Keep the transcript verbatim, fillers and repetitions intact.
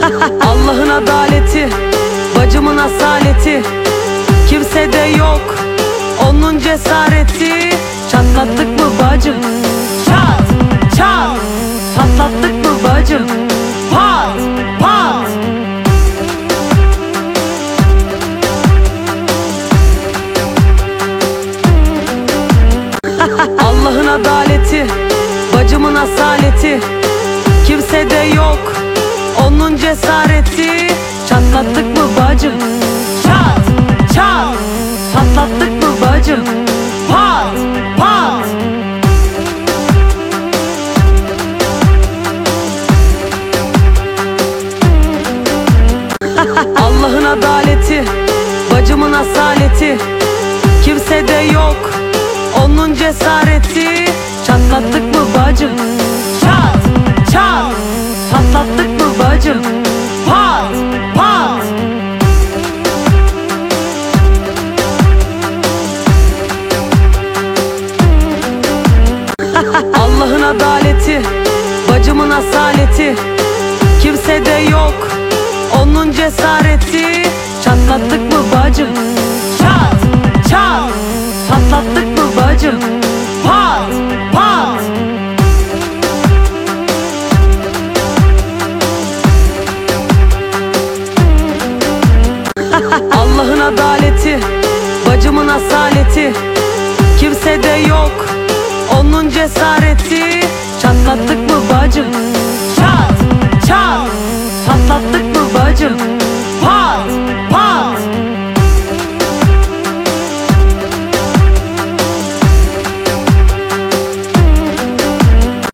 Allah'ın adaleti, bacımın asaleti, kimsede yok onun cesareti. Çatlattık mı bacım? Çat çat. Patlattık mı bacım? Pat pat. Allah'ın adaleti, bacımın asaleti, kimsede yok onun cesareti. Çatlattık mı bacım? Çat çat. Patlattık mı bacım? Pat pat. Allah'ın adaleti, bacımın asaleti, kimsede yok onun cesareti. Çatlattık mı bacım? Çat çat. Patlattık mı bacım? Pat pat. Allah'ın adaleti, bacımın asaleti, kimsede yok onun cesareti. Çatlattık mı bacım? Çat çat. Patlattık mı bacım? Pat pat. Allah'ın adaleti, bacımın asaleti, kimsede yok onun cesareti. Çatlattık mı bacım? Çat çat.